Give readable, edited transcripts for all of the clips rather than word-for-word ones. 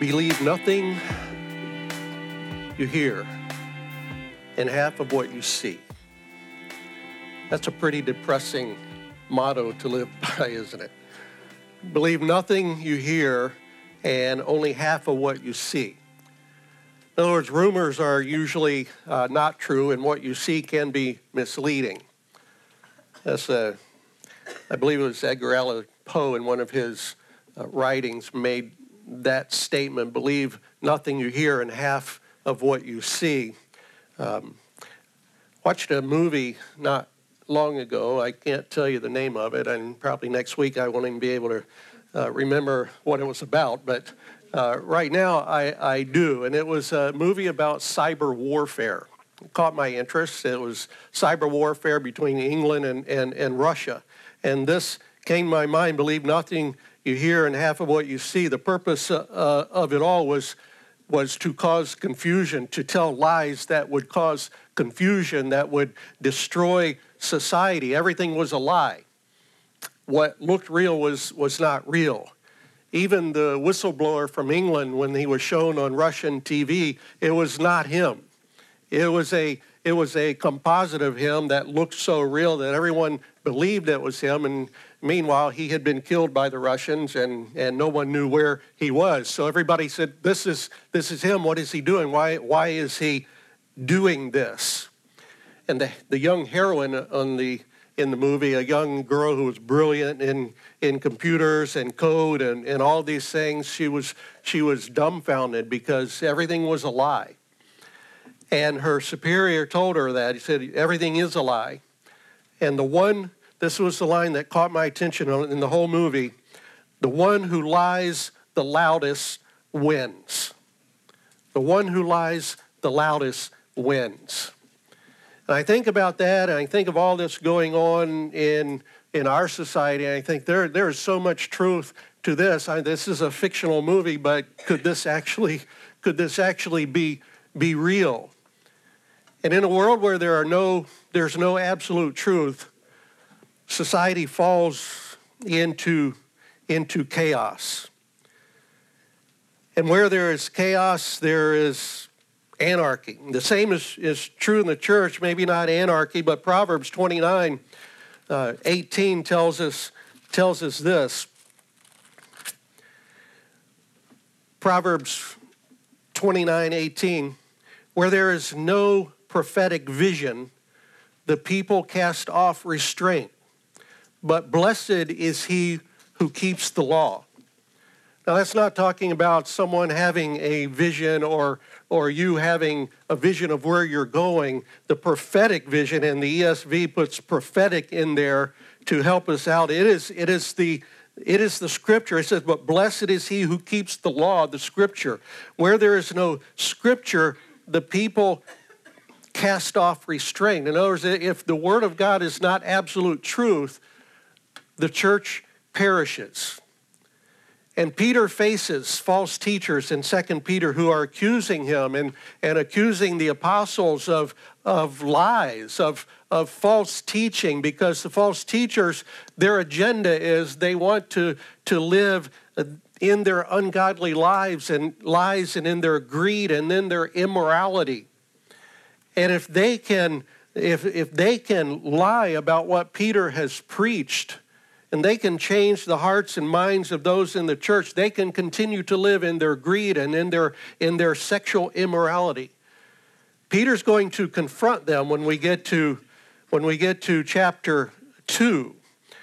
Believe nothing you hear and half of what you see. That's a pretty depressing motto to live by, isn't it? Believe nothing you hear and only half of what you see. In other words, rumors are usually not true, and what you see can be misleading. I believe it was Edgar Allan Poe in one of his writings made that statement, believe nothing you hear and half of what you see. Watched a movie not long ago. I can't tell you the name of it, and probably next week I won't even be able to remember what it was about, but right now I do. And it was a movie about cyber warfare. It caught my interest. It was cyber warfare between England and Russia. And this came to my mind, believe nothing you hear and half of what you see. The purpose of it all was to cause confusion, to tell lies that would cause confusion, that would destroy society. Everything was a lie. What looked real was not real. Even the whistleblower from England, when he was shown on Russian TV, it was not him. It was a composite of him that looked so real that everyone believed it was him. And meanwhile, he had been killed by the Russians, and no one knew where he was. So everybody said, "This is him. What is he doing? Why is he doing this?" And the young heroine in the movie, a young girl who was brilliant in computers and code and all these things, she was dumbfounded because everything was a lie. And her superior told her that. He said, everything is a lie. And this was the line that caught my attention in the whole movie, the one who lies the loudest wins. The one who lies the loudest wins. And I think about that, and I think of all this going on in our society, and I think there is so much truth to this. This is a fictional movie, but could this actually be real? And in a world where there's no absolute truth, society falls into chaos. And where there is chaos, there is anarchy. The same is true in the church, maybe not anarchy, but Proverbs 29:18 tells us this. Proverbs 29:18, where there is no prophetic vision, the people cast off restraint, but blessed is he who keeps the law. Now, that's not talking about someone having a vision or you having a vision of where you're going. The prophetic vision, and the ESV puts prophetic in there to help us out. It is the scripture. It says, but blessed is he who keeps the law, the scripture. Where there is no scripture, the people cast off restraint. In other words, if the word of God is not absolute truth, the church perishes. And Peter faces false teachers in 2 Peter who are accusing him and accusing the apostles of lies, of false teaching, because the false teachers, their agenda is they want to live in their ungodly lives and in their greed and in their immorality. And if they can lie about what Peter has preached, and they can change the hearts and minds of those in the church, they can continue to live in their greed and in their sexual immorality. Peter's going to confront them when we get to chapter 2.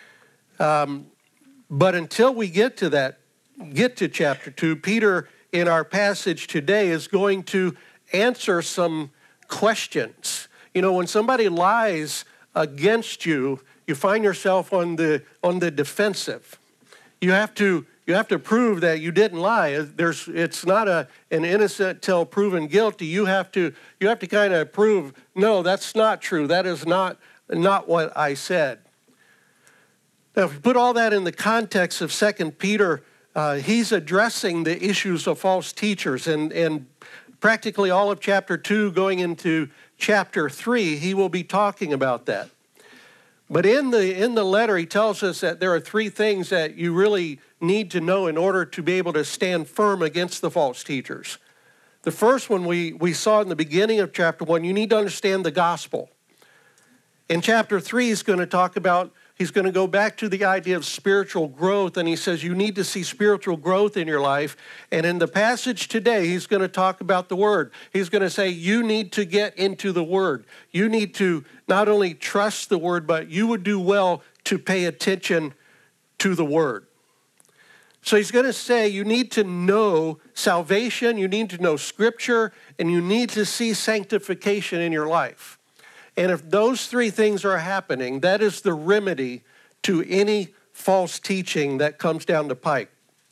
But until we get to chapter 2, Peter in our passage today is going to answer some questions. You know, when somebody lies against you, you find yourself on the defensive. You have to prove that you didn't lie. It's not an innocent till proven guilty. You have to kind of prove, no, that's not true. That is not what I said. Now, if you put all that in the context of 2 Peter, he's addressing the issues of false teachers, and practically all of chapter 2 going into chapter 3, he will be talking about that. But in the letter, he tells us that there are three things that you really need to know in order to be able to stand firm against the false teachers. The first one we saw in the beginning of chapter 1, you need to understand the gospel. In chapter 3, he's going to go back to the idea of spiritual growth, and he says you need to see spiritual growth in your life. And in the passage today, he's going to talk about the Word. He's going to say you need to get into the Word. You need to not only trust the Word, but you would do well to pay attention to the Word. So he's going to say you need to know salvation, you need to know Scripture, and you need to see sanctification in your life. And if those three things are happening, that is the remedy to any false teaching that comes down the pike.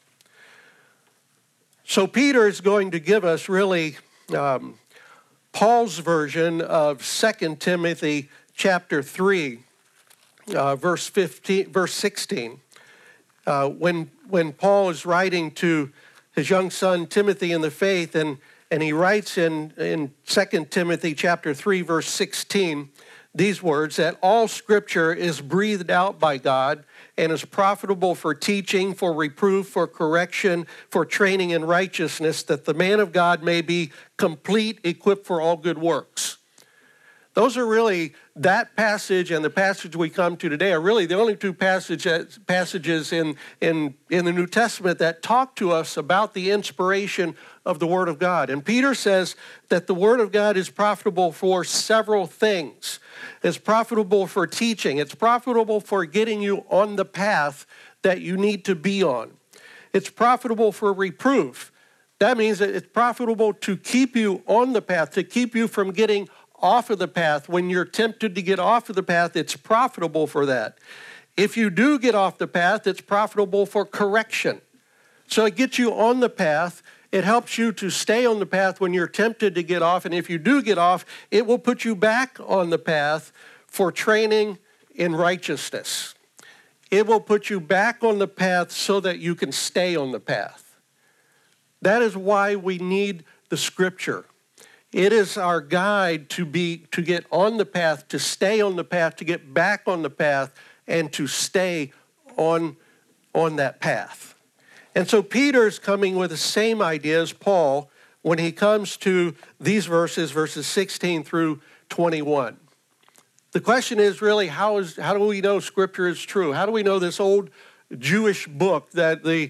So Peter is going to give us really Paul's version of 2 Timothy chapter 3, verse 16. When Paul is writing to his young son Timothy in the faith, and he writes in 2 Timothy chapter 3, verse 16, these words, that all Scripture is breathed out by God and is profitable for teaching, for reproof, for correction, for training in righteousness, that the man of God may be complete, equipped for all good works. Those are really, that passage and the passage we come to today are really the only two passages in the New Testament that talk to us about the inspiration of the Word of God. And Peter says that the Word of God is profitable for several things. It's profitable for teaching. It's profitable for getting you on the path that you need to be on. It's profitable for reproof. That means that it's profitable to keep you on the path, to keep you from getting off of the path. When you're tempted to get off of the path, it's profitable for that. If you do get off the path, it's profitable for correction. So it gets you on the path. It helps you to stay on the path when you're tempted to get off. And if you do get off, it will put you back on the path for training in righteousness. It will put you back on the path so that you can stay on the path. That is why we need the Scripture. It is our guide to get on the path, to stay on the path, to get back on the path, and to stay on that path. And so Peter's coming with the same idea as Paul when he comes to these verses 16 through 21. The question is really, how do we know Scripture is true? How do we know this old Jewish book that the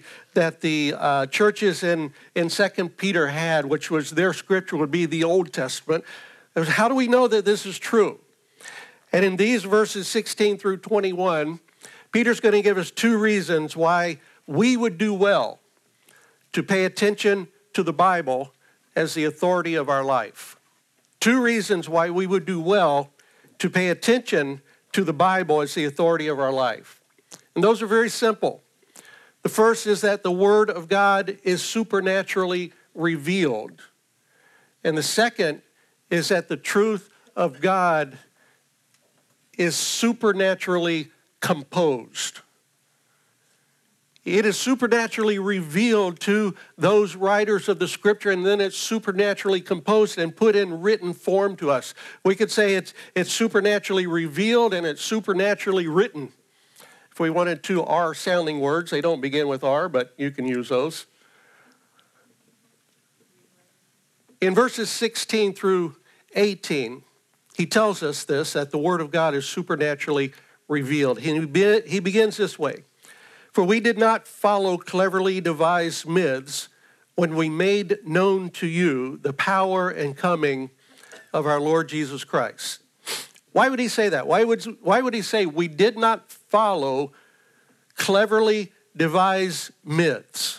churches in 2 Peter had, which was their scripture, would be the Old Testament? How do we know that this is true? And in these verses 16 through 21, Peter's going to give us two reasons why we would do well to pay attention to the Bible as the authority of our life. Two reasons why we would do well to pay attention to the Bible as the authority of our life. And those are very simple. The first is that the Word of God is supernaturally revealed. And the second is that the truth of God is supernaturally composed. It is supernaturally revealed to those writers of the Scripture, and then it's supernaturally composed and put in written form to us. We could say it's supernaturally revealed and it's supernaturally written. If we wanted two R-sounding words, they don't begin with R, but you can use those. In verses 16 through 18, he tells us this, that the Word of God is supernaturally revealed. He begins this way. For we did not follow cleverly devised myths when we made known to you the power and coming of our Lord Jesus Christ. Why would he say that? Why would he say we did not follow cleverly devised myths?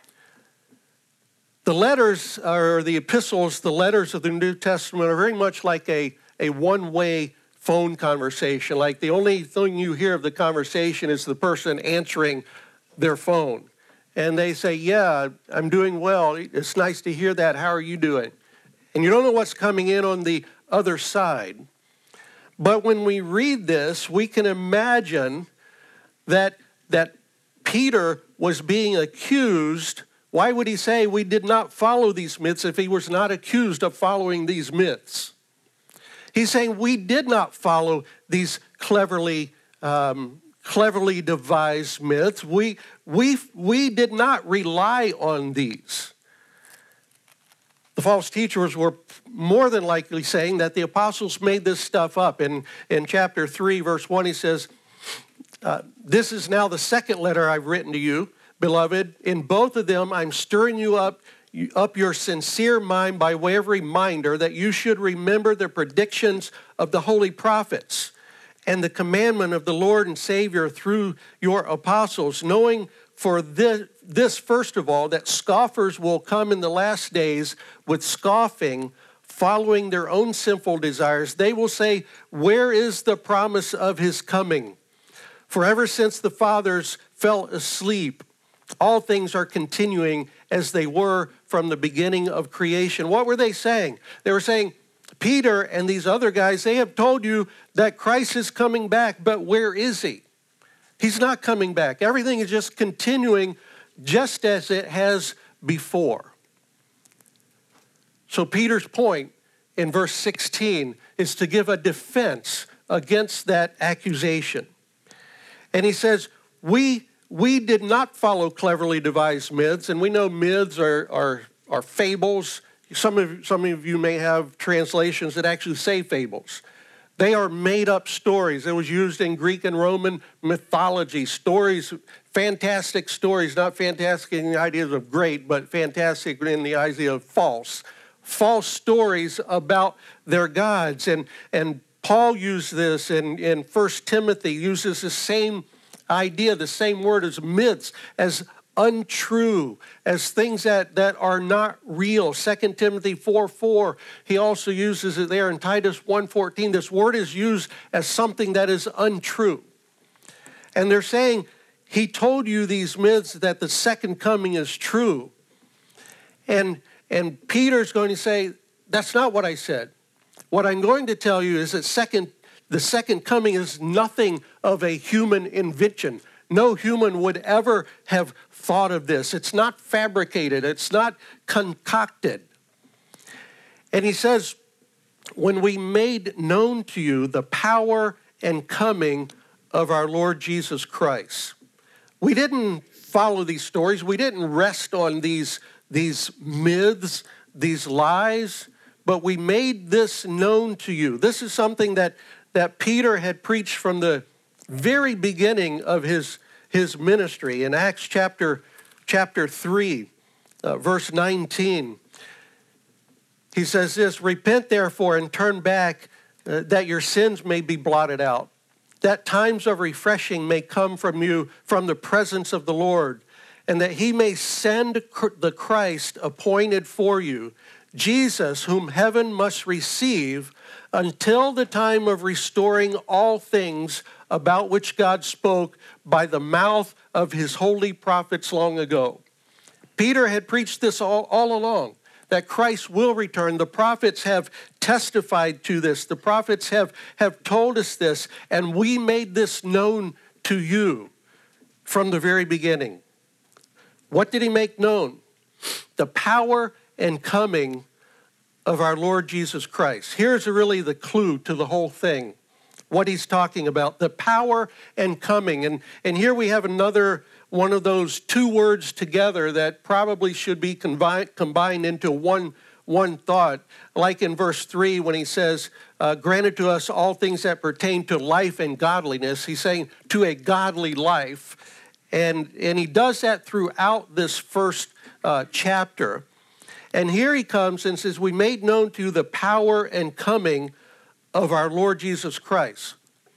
The letters, or the epistles, the letters of the New Testament are very much like a one-way phone conversation. Like the only thing you hear of the conversation is the person answering their phone. And they say, yeah, I'm doing well. It's nice to hear that. How are you doing? And you don't know what's coming in on the other side. But when we read this, we can imagine that Peter was being accused. Why would he say we did not follow these myths if he was not accused of following these myths? He's saying we did not follow these cleverly devised myths. We did not rely on these. The false teachers were more than likely saying that the apostles made this stuff up. In chapter 3, verse 1, he says, this is now the second letter I've written to you, beloved. In both of them, I'm stirring you up your sincere mind by way of reminder that you should remember the predictions of the holy prophets and the commandment of the Lord and Savior through your apostles, knowing for this, first of all, that scoffers will come in the last days with scoffing, following their own sinful desires. They will say, where is the promise of his coming? For ever since the fathers fell asleep, all things are continuing as they were from the beginning of creation. What were they saying? They were saying, Peter and these other guys, they have told you that Christ is coming back, but where is he? He's not coming back. Everything is just continuing just as it has before. So Peter's point in verse 16 is to give a defense against that accusation. And he says, we did not follow cleverly devised myths, and we know myths are fables. Some of you may have translations that actually say fables. They are made-up stories. It was used in Greek and Roman mythology. Stories, fantastic stories, not fantastic in the ideas of great, but fantastic in the idea of false. False stories about their gods. And Paul used this in 1 Timothy, uses the same idea, the same word as myths, as untrue, as things that are not real. 2 Timothy 4:4, he also uses it there in Titus 1:14. This word is used as something that is untrue. And they're saying, he told you these myths that the second coming is true. And Peter's going to say, that's not what I said. What I'm going to tell you is that the second coming is nothing of a human invention. No human would ever have thought of this. It's not fabricated. It's not concocted. And he says, when we made known to you the power and coming of our Lord Jesus Christ. We didn't follow these stories. We didn't rest on these myths, these lies, but we made this known to you. This is something that Peter had preached from the very beginning of his ministry. In Acts chapter 3, verse 19, he says this, repent therefore and turn back that your sins may be blotted out, that times of refreshing may come from you from the presence of the Lord, and that he may send the Christ appointed for you, Jesus, whom heaven must receive until the time of restoring all things about which God spoke by the mouth of his holy prophets long ago. Peter had preached this all along, that Christ will return. The prophets have testified to this. The prophets have told us this, and we made this known to you from the very beginning. What did he make known? The power and coming of our Lord Jesus Christ. Here's really the clue to the whole thing, what he's talking about, the power and coming. And here we have another one of those two words together that probably should be combined into one thought, like in verse 3 when he says, granted to us all things that pertain to life and godliness. He's saying to a godly life. And he does that throughout this first chapter. And here he comes and says, we made known to you the power and coming of our Lord Jesus Christ.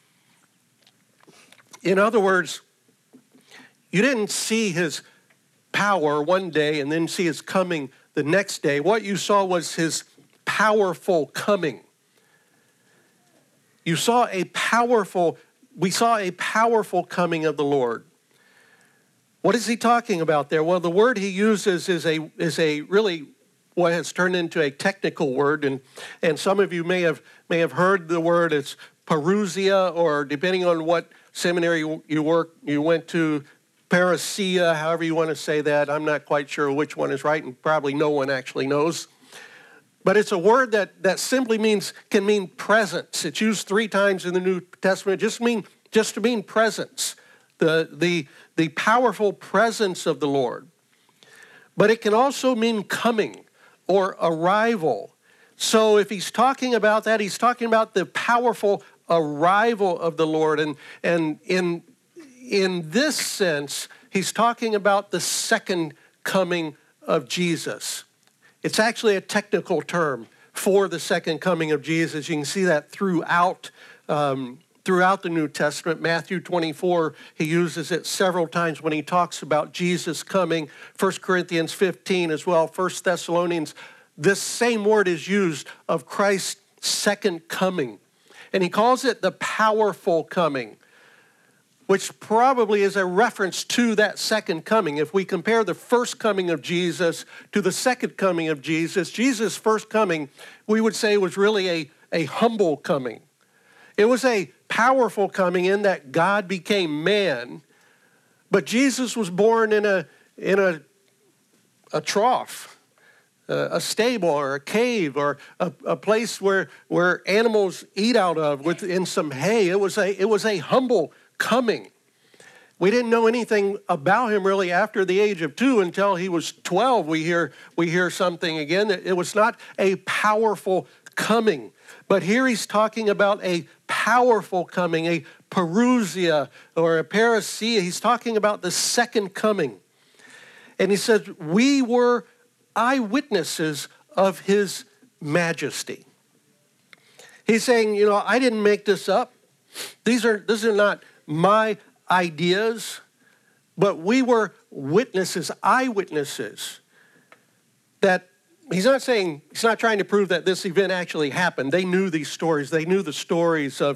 In other words, you didn't see his power one day and then see his coming the next day. What you saw was his powerful coming. We saw a powerful coming of the Lord. What is he talking about there? Well, the word he uses is a really what has turned into a technical word, and some of you may have heard the word. It's parousia, or depending on what seminary you went to, parousia, however you want to say that. I'm not quite sure which one is right, and probably no one actually knows. But it's a word that simply can mean presence. It's used 3 times in the New Testament, just to mean presence, the powerful presence of the Lord. But it can also mean coming or arrival. So if he's talking about that, he's talking about the powerful arrival of the Lord. And in this sense, he's talking about the second coming of Jesus. It's actually a technical term for the second coming of Jesus. You can see that throughout the New Testament. Matthew 24, he uses it several times when he talks about Jesus coming. 1 Corinthians 15 as well. 1 Thessalonians, this same word is used of Christ's second coming. And he calls it the powerful coming, which probably is a reference to that second coming. If we compare the first coming of Jesus to the second coming of Jesus, Jesus' first coming, we would say, was really a humble coming. It was a powerful coming in that God became man, but Jesus was born in a trough, a stable or a cave or a place where animals eat out of in some hay. It was a humble coming. We didn't know anything about him really after the age of 2 until he was 12. We hear something again. It was not a powerful coming. But here he's talking about a powerful coming, a parousia or a parousia. He's talking about the second coming. And he says, we were eyewitnesses of his majesty. He's saying, I didn't make this up. These are not my ideas, but we were witnesses, eyewitnesses. That he's not trying to prove that this event actually happened. They knew these stories. They knew the stories of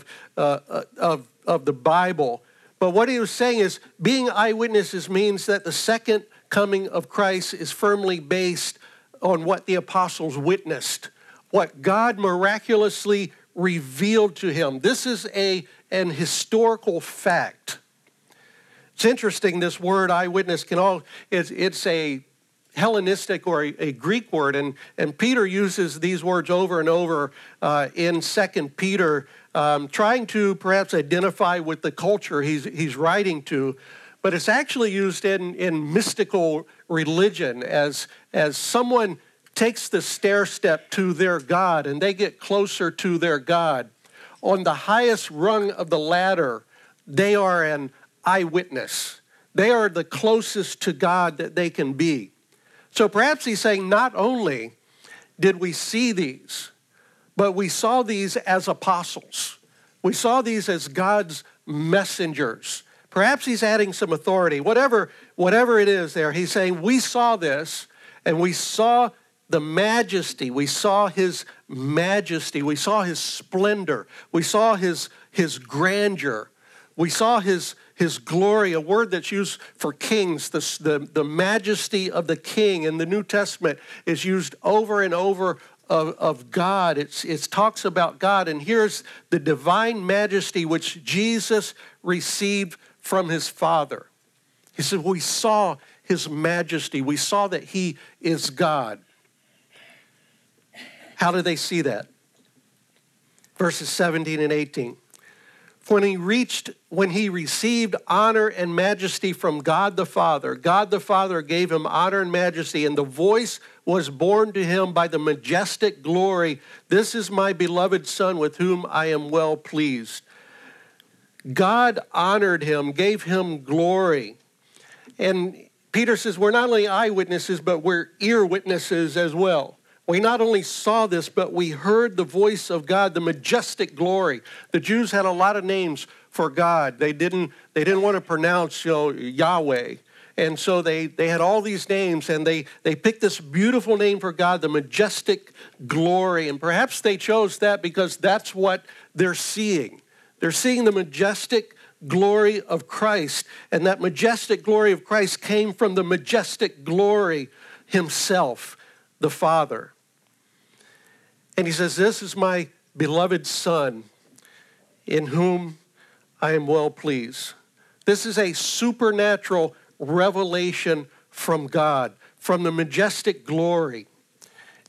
the Bible. But what he was saying is being eyewitnesses means that the second coming of Christ is firmly based on what the apostles witnessed, what God miraculously revealed to him. This is an historical fact. It's interesting, this word eyewitness it's a Hellenistic or a Greek word, and Peter uses these words over and over in 2 Peter, trying to perhaps identify with the culture he's writing to, but it's actually used in mystical religion as someone takes the stair step to their God and they get closer to their God. On the highest rung of the ladder, they are an eyewitness. They are the closest to God that they can be. So perhaps he's saying not only did we see these, but we saw these as apostles. We saw these as God's messengers. Perhaps he's adding some authority. Whatever it is there, he's saying we saw this and we saw the majesty. We saw his majesty. We saw his splendor. We saw his grandeur. We saw his glory, a word that's used for kings. The majesty of the king in the New Testament is used over and over of God. It talks about God, and here's the divine majesty which Jesus received from his Father. He said, we saw his majesty. We saw that he is God. How do they see that? Verses 17 and 18. When he received honor and majesty from God the Father gave him honor and majesty, and the voice was borne to him by the majestic glory, "This is my beloved Son with whom I am well pleased." God honored him, gave him glory. And Peter says we're not only eyewitnesses, but we're ear witnesses as well. We not only saw this, but we heard the voice of God, the majestic glory. The Jews had a lot of names for God. They didn't want to pronounce Yahweh. And so they had all these names, and they picked this beautiful name for God, the majestic glory. And perhaps they chose that because that's what they're seeing. They're seeing the majestic glory of Christ. And that majestic glory of Christ came from the majestic glory himself, the Father. And he says, "This is my beloved Son, in whom I am well pleased." This is a supernatural revelation from God, from the majestic glory.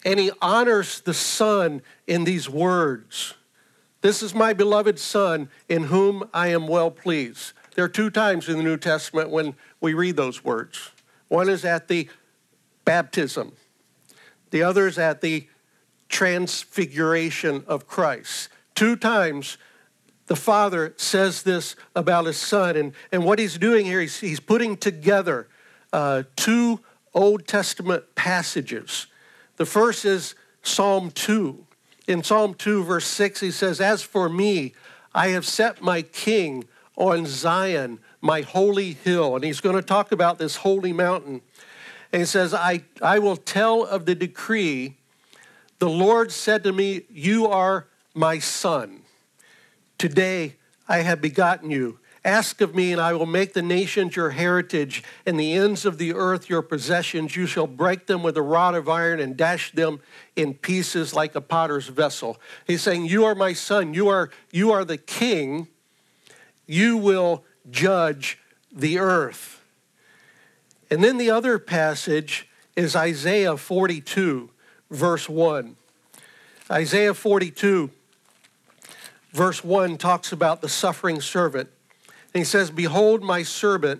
And he honors the Son in these words. This is my beloved Son in whom I am well pleased. There are 2 times in the New Testament when we read those words. One is at the baptism. The other is at the transfiguration of Christ. 2 times the Father says this about his Son. And what he's doing here, he's putting together 2 Old Testament passages. The first is Psalm 2. In Psalm 2, verse 6, he says, "As for me, I have set my king on Zion, my holy hill." And he's going to talk about this holy mountain. And he says, I will tell of the decree. The Lord said to me, "You are my son. Today I have begotten you. Ask of me, and I will make the nations your heritage, and the ends of the earth your possessions. You shall break them with a rod of iron and dash them in pieces like a potter's vessel." He's saying, you are my son. You are the king. You will judge the earth. And then the other passage is Isaiah 42, verse 1. Isaiah 42, verse 1 talks about the suffering servant. And he says, "Behold my servant,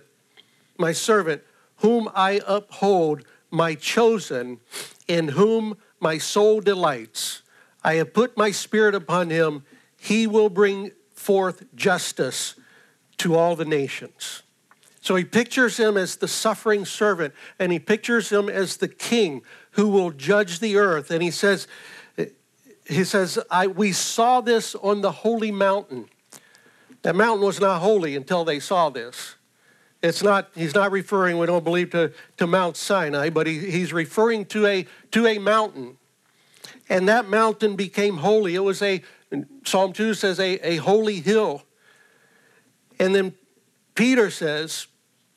whom I uphold, my chosen, in whom my soul delights. I have put my spirit upon him. He will bring forth justice to all the nations." So he pictures him as the suffering servant, and he pictures him as the king who will judge the earth. And he says, we saw this on the holy mountain. That mountain was not holy until they saw this. He's not referring, we don't believe, to Mount Sinai, but he's referring to a mountain. And that mountain became holy. It was Psalm 2 says, a holy hill. And then Peter says,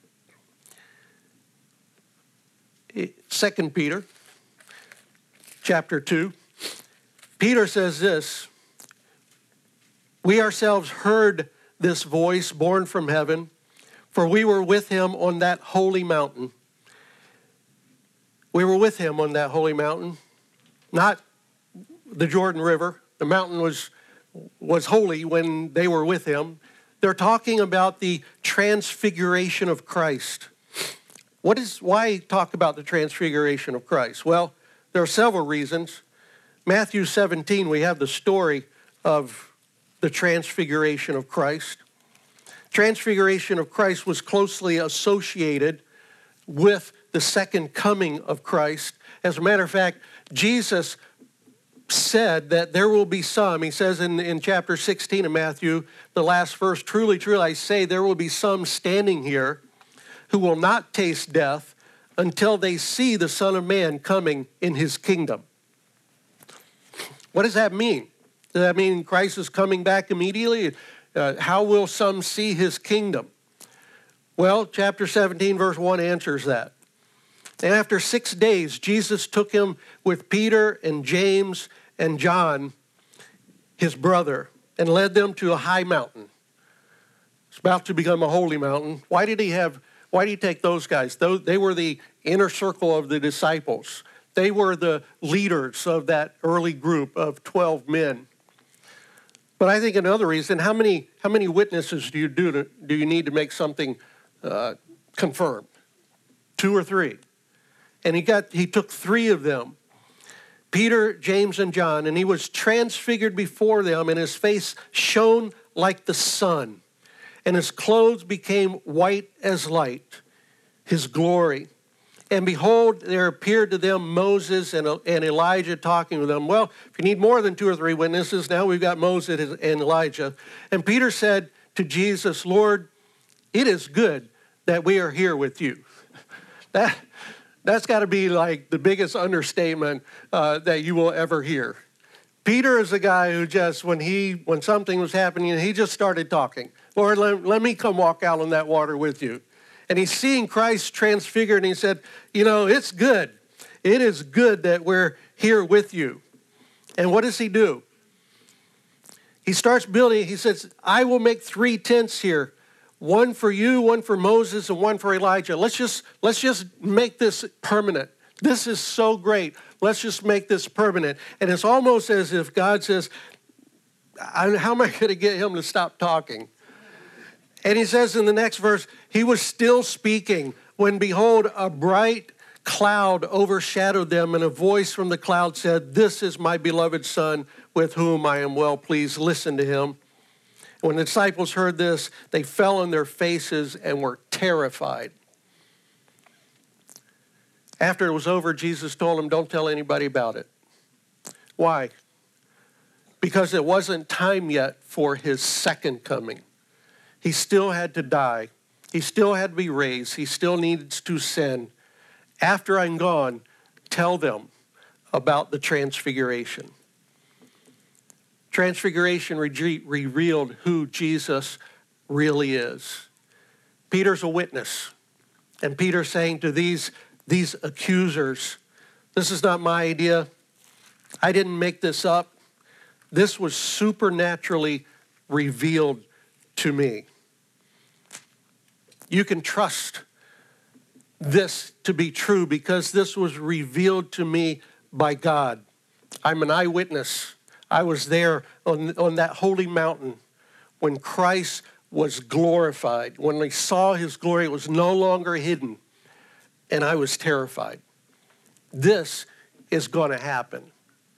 2 Peter chapter 2, Peter says this, "We ourselves heard this voice born from heaven, for we were with him on that holy mountain." We were with him on that holy mountain, not the Jordan River. The mountain was holy when they were with him. They're talking about the transfiguration of Christ. Why talk about the transfiguration of Christ? Well, there are several reasons. Matthew 17, we have the story of the transfiguration of Christ. Transfiguration of Christ was closely associated with the second coming of Christ. As a matter of fact, Jesus said that there will be some, he says in chapter 16 of Matthew, the last verse, "Truly, truly, I say, there will be some standing here who will not taste death until they see the Son of Man coming in his kingdom." What does that mean? Does that mean Christ is coming back immediately? How will some see his kingdom? Well, chapter 17, verse 1 answers that. "And after 6 days, Jesus took him with Peter and James and John, his brother, and led them to a high mountain." It's about to become a holy mountain. Why did he take those guys? They were the inner circle of the disciples. They were the leaders of that early group of 12 men. But I think another reason, how many witnesses do you need to make something confirmed? 2 or 3. And he took 3 of them, Peter, James, and John, and he was transfigured before them, and his face shone like the sun, and his clothes became white as light, his glory. And behold, there appeared to them Moses and Elijah talking with them. Well, if you need more than 2 or 3 witnesses, now we've got Moses and Elijah. And Peter said to Jesus, "Lord, it is good that we are here with you." That's got to be like the biggest understatement that you will ever hear. Peter is a guy who just, when something was happening, he just started talking. "Lord, let me come walk out on that water with you." And he's seeing Christ transfigured, and he said, it's good. It is good that we're here with you. And what does he do? He starts building. He says, "I will make 3 tents here. One for you, one for Moses, and one for Elijah. Let's just make this permanent. This is so great. Let's just make this permanent. And it's almost as if God says, how am I going to get him to stop talking? And he says in the next verse, he was still speaking when, behold, a bright cloud overshadowed them, and a voice from the cloud said, "This is my beloved Son, with whom I am well pleased. Listen to him." When the disciples heard this, they fell on their faces and were terrified. After it was over, Jesus told them, don't tell anybody about it. Why? Because it wasn't time yet for his second coming. He still had to die. He still had to be raised. He still needs to sin. After I'm gone, tell them about the transfiguration. Transfiguration revealed who Jesus really is. Peter's a witness. And Peter's saying to these accusers, this is not my idea. I didn't make this up. This was supernaturally revealed to me. You can trust this to be true because this was revealed to me by God. I'm an eyewitness. I was there on that holy mountain when Christ was glorified. When we saw his glory, it was no longer hidden, and I was terrified. This is going to happen.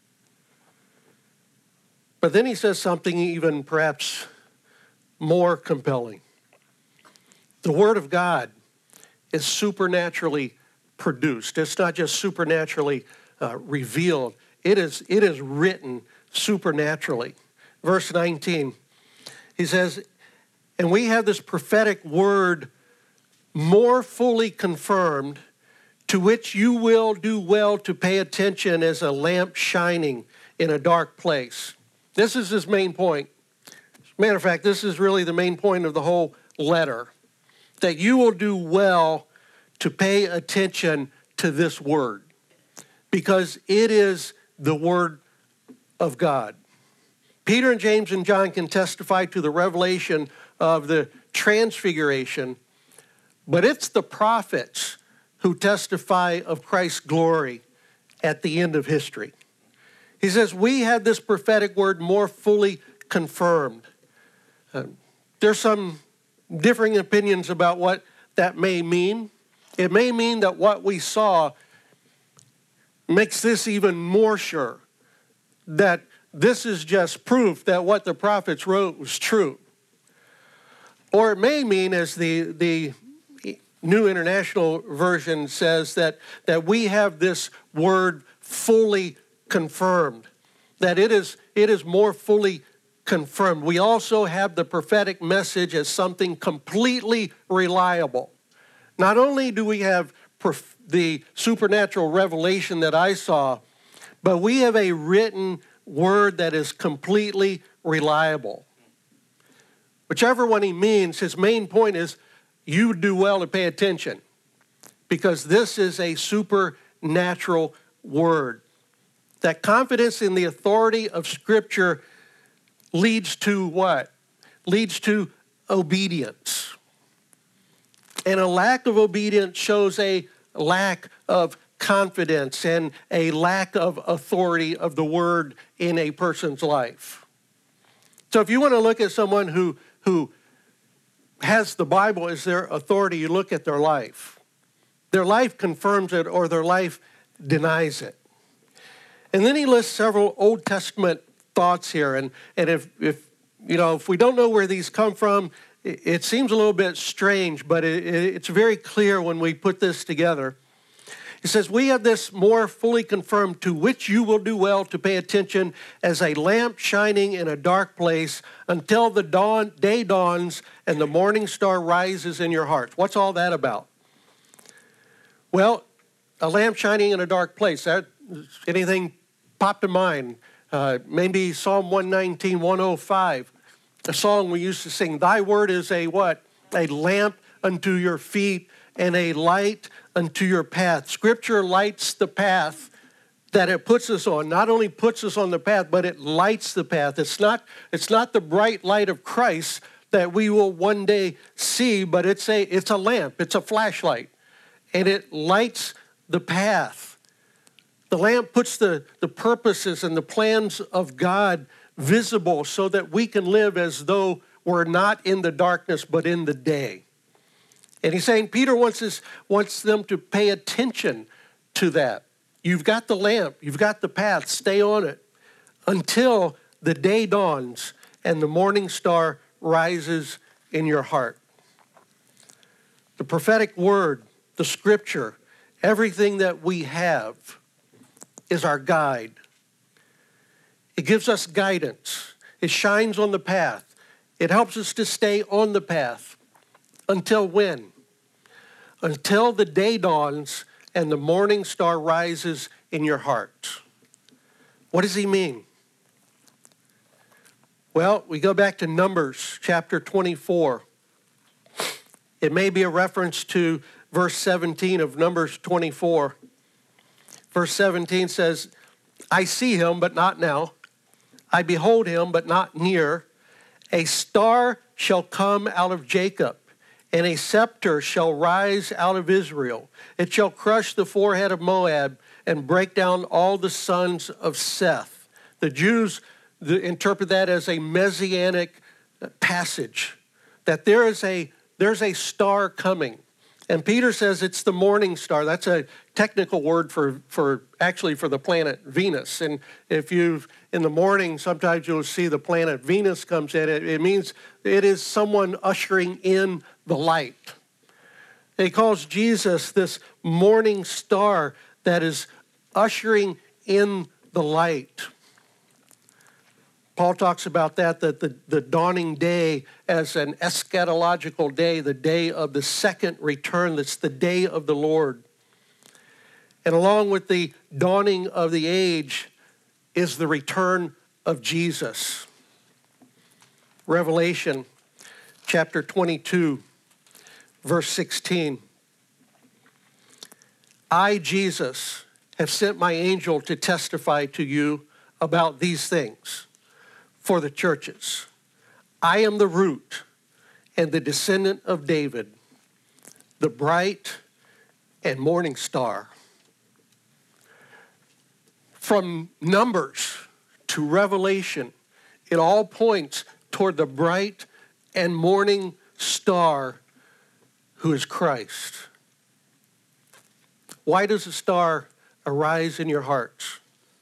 But then he says something even perhaps more compelling. The Word of God is supernaturally produced. It's not just supernaturally revealed. It is written supernaturally. Verse 19, he says, and we have this prophetic word more fully confirmed, to which you will do well to pay attention as a lamp shining in a dark place. This is his main point. As a matter of fact, this is really the main point of the whole letter, that you will do well to pay attention to this word, because it is the word of God. Peter and James and John can testify to the revelation of the transfiguration, but it's the prophets who testify of Christ's glory at the end of history. He says, we have this prophetic word more fully confirmed. There's some differing opinions about what that may mean. It may mean that what we saw makes this even more sure, that this is just proof that what the prophets wrote was true. Or it may mean, as the New International Version says, that we have this word fully confirmed, that it is more fully confirmed. We also have the prophetic message as something completely reliable. Not only do we have the supernatural revelation that I saw, but we have a written word that is completely reliable. Whichever one he means, his main point is you do well to pay attention, because this is a supernatural word. That confidence in the authority of Scripture leads to what? Leads to obedience. And a lack of obedience shows a lack of confidence and a lack of authority of the word in a person's life. So if you want to look at someone who has the Bible as their authority, you look at their life. Their life confirms it or their life denies it. And then he lists several Old Testament thoughts here. And if we don't know where these come from, it seems a little bit strange, but it's very clear when we put this together. He says, we have this more fully confirmed, to which you will do well to pay attention as a lamp shining in a dark place until the day dawns and the morning star rises in your hearts. What's all that about? Well, a lamp shining in a dark place. Anything pop to mind? Maybe Psalm 119, 105. A song we used to sing, thy word is a what? A lamp unto your feet and a light unto your path. Scripture lights the path that it puts us on. Not only puts us on the path, but it lights the path. It's not the bright light of Christ that we will one day see, but it's a lamp, it's a flashlight, and it lights the path The lamp puts the purposes and the plans of God visible so that we can live as though we're not in the darkness but in the day. And he's saying Peter wants them to pay attention to that. You've got the lamp, you've got the path, stay on it until the day dawns and the morning star rises in your heart. The prophetic word, the scripture, everything that we have is our guide. It gives us guidance. It shines on the path. It helps us to stay on the path. Until when? Until the day dawns and the morning star rises in your heart. What does he mean? Well, we go back to Numbers chapter 24. It may be a reference to verse 17 of Numbers 24. Verse 17 says, I see him, but not now. I behold him, but not near. A star shall come out of Jacob, and a scepter shall rise out of Israel. It shall crush the forehead of Moab and break down all the sons of Seth. The Jews interpret that as a messianic passage, that there's a star coming. And Peter says it's the morning star. That's a technical word for the planet Venus. And if in the morning, sometimes you'll see the planet Venus comes in. It means it is someone ushering in the light. And he calls Jesus this morning star that is ushering in the light. Paul talks about that the dawning day as an eschatological day, the day of the second return. That's the day of the Lord. And along with the dawning of the age is the return of Jesus. Revelation chapter 22, verse 16. I, Jesus, have sent my angel to testify to you about these things for the churches. I am the root and the descendant of David, the bright and morning star. From Numbers to Revelation, it all points toward the bright and morning star who is Christ. Why does a star arise in your hearts?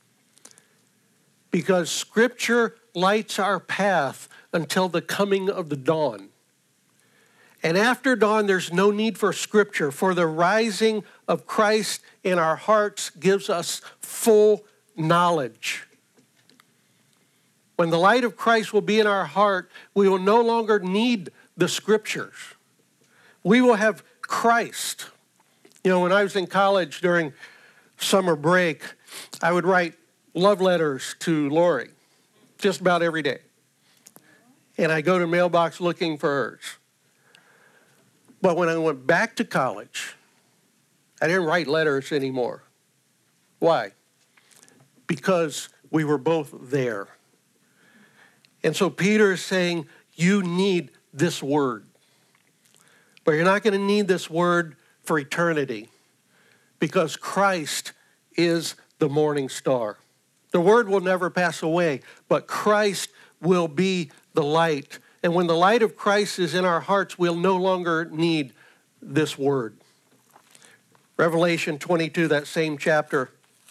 Because Scripture lights our path until the coming of the dawn. And after dawn, there's no need for Scripture, for the rising of Christ in our hearts gives us full knowledge. When the light of Christ will be in our heart, we will no longer need the Scriptures. We will have Christ. You know, when I was in college during summer break, I would write love letters to Lori just about every day. And I go to mailbox looking for hers. But when I went back to college, I didn't write letters anymore. Why? Because we were both there. And so Peter is saying, you need this word. But you're not going to need this word for eternity, because Christ is the morning star. The word will never pass away, but Christ will be the light. And when the light of Christ is in our hearts, we'll no longer need this word. Revelation 22, that same chapter,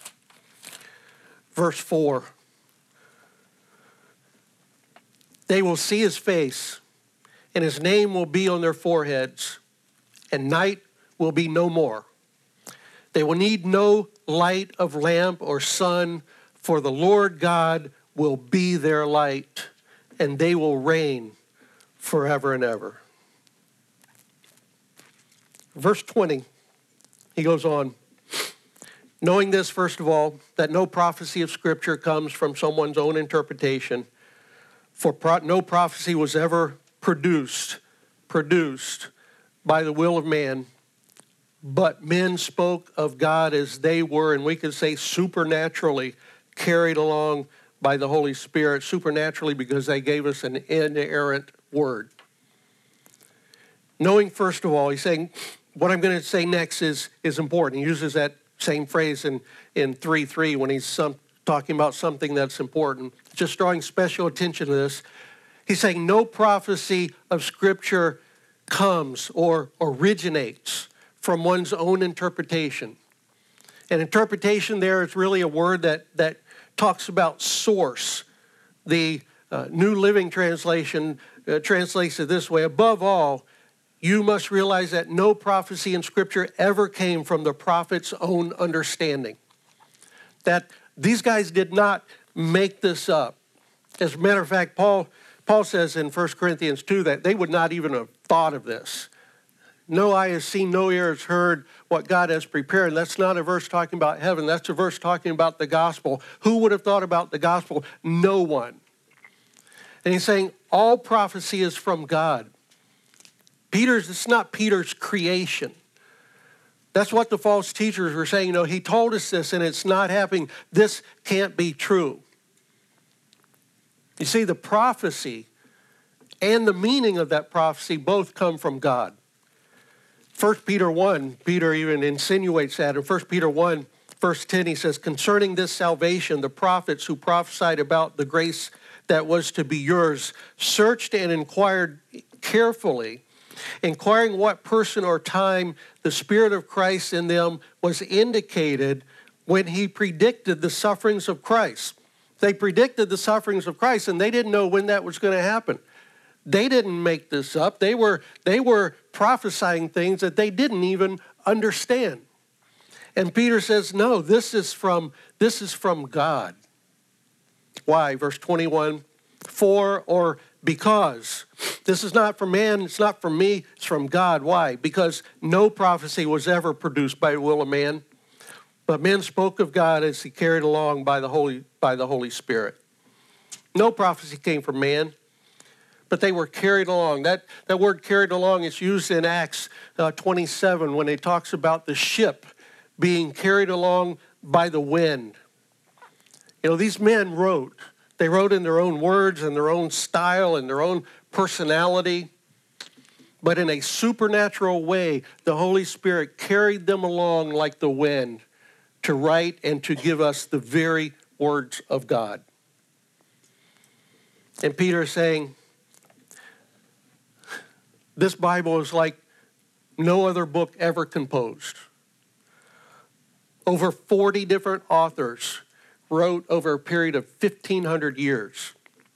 verse 4. They will see his face, and his name will be on their foreheads, and night will be no more. They will need no light of lamp or sun, for the Lord God will be their light, and they will reign forever and ever. Verse 20, he goes on, knowing this, first of all, that no prophecy of Scripture comes from someone's own interpretation, for no prophecy was ever produced by the will of man, but men spoke of God as they were, and we could say supernaturally carried along by the Holy Spirit, supernaturally because they gave us an inerrant word. Knowing, first of all, he's saying, what I'm going to say next is important. He uses that Same phrase in 3:3 when he's talking about something that's important. Just drawing special attention to this. He's saying no prophecy of Scripture comes or originates from one's own interpretation. And interpretation there is really a word that talks about source. The New Living Translation translates it this way: above all, you must realize that no prophecy in Scripture ever came from the prophet's own understanding. That these guys did not make this up. As a matter of fact, Paul says in 1 Corinthians 2 that they would not even have thought of this. No eye has seen, no ear has heard what God has prepared. That's not a verse talking about heaven. That's a verse talking about the gospel. Who would have thought about the gospel? No one. And he's saying all prophecy is from God. It's not Peter's creation. That's what the false teachers were saying. He told us this and it's not happening. This can't be true. You see, the prophecy and the meaning of that prophecy both come from God. 1 Peter 1, Peter even insinuates that. In 1 Peter 1, verse 10, he says, concerning this salvation, the prophets who prophesied about the grace that was to be yours searched and inquired carefully, inquiring what person or time the Spirit of Christ in them was indicated when he predicted the sufferings of Christ. They predicted the sufferings of Christ, and they didn't know when that was going to happen. They didn't make this up. They were prophesying things that they didn't even understand. And Peter says, no, this is from God. Why? Verse 21, for or because. This is not from man, it's not from me, it's from God. Why? Because no prophecy was ever produced by the will of man, but men spoke of God as he carried along by the Holy Spirit. No prophecy came from man, but they were carried along. That word carried along is used in Acts 27 when it talks about the ship being carried along by the wind. These men wrote. They wrote in their own words and their own style and their own personality. But in a supernatural way, the Holy Spirit carried them along like the wind to write and to give us the very words of God. And Peter is saying, this Bible is like no other book ever composed. Over 40 different authors wrote over a period of 1,500 years.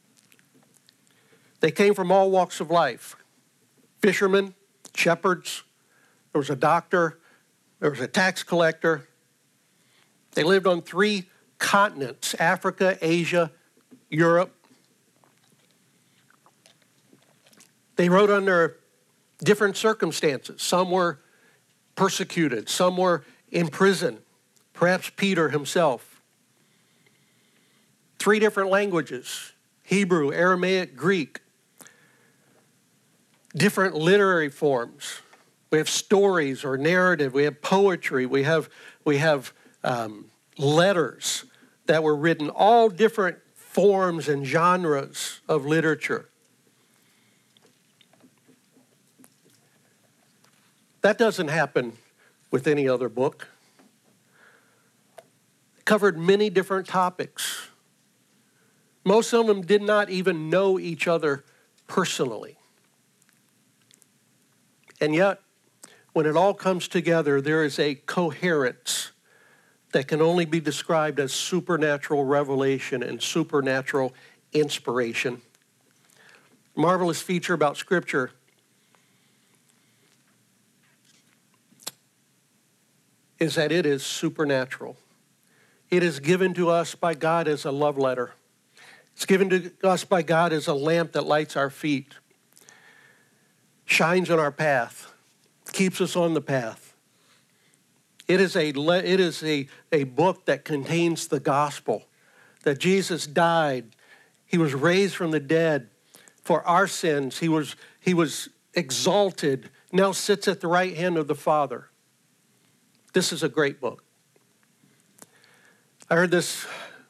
They came from all walks of life. Fishermen, shepherds, there was a doctor, there was a tax collector. They lived on 3 continents: Africa, Asia, Europe. They wrote under different circumstances. Some were persecuted, some were in prison, perhaps Peter himself. 3 different languages: Hebrew, Aramaic, Greek. Different literary forms. We have stories or narrative. We have poetry. We have letters that were written, all different forms and genres of literature. That doesn't happen with any other book. It covered many different topics. Most of them did not even know each other personally. And yet, when it all comes together, there is a coherence that can only be described as supernatural revelation and supernatural inspiration. Marvelous feature about Scripture is that it is supernatural. It is given to us by God as a love letter. It's given to us by God as a lamp that lights our feet, shines on our path, keeps us on the path. It is a book that contains the gospel, that Jesus died. He was raised from the dead for our sins. He was exalted, now sits at the right hand of the Father. This is a great book. I heard this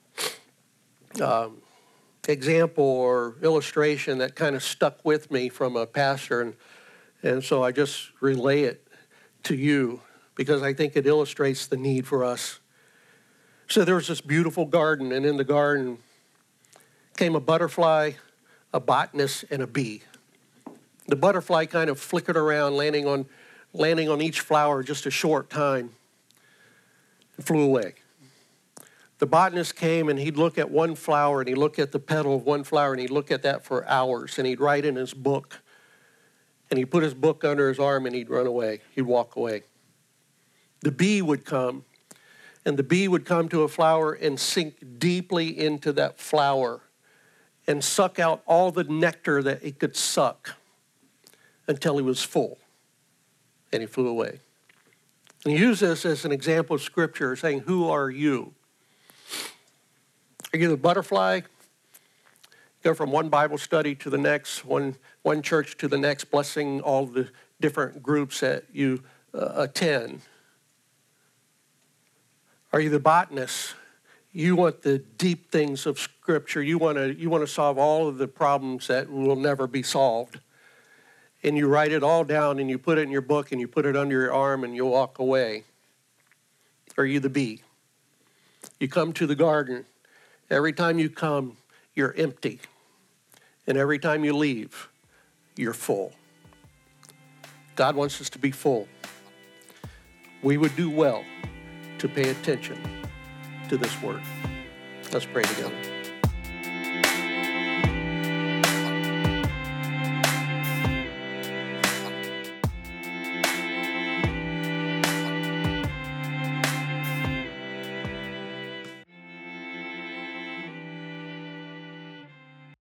example or illustration that kind of stuck with me from a pastor, and so I just relay it to you. because I think it illustrates the need for us. So there was this beautiful garden, and in the garden came a butterfly, a botanist, and a bee. The butterfly kind of flickered around, landing on each flower just a short time, and flew away. The botanist came and he'd look at one flower and he'd look at the petal of one flower and he'd look at that for hours and he'd write in his book and he'd put his book under his arm and he'd run away. He'd walk away. The bee would come and the bee would come to a flower and sink deeply into that flower and suck out all the nectar that it could suck until he was full and he flew away. And he used this as an example of Scripture, saying, who are you? Are you the butterfly? Go from one Bible study to the next, one church to the next, blessing all the different groups that you attend. Are you the botanist? You want the deep things of Scripture. You want to solve all of the problems that will never be solved. And you write it all down and you put it in your book and you put it under your arm and you walk away. Are you the bee? You come to the garden. Every time you come, you're empty. And every time you leave, you're full. God wants us to be full. We would do well to pay attention to this word. Let's pray together.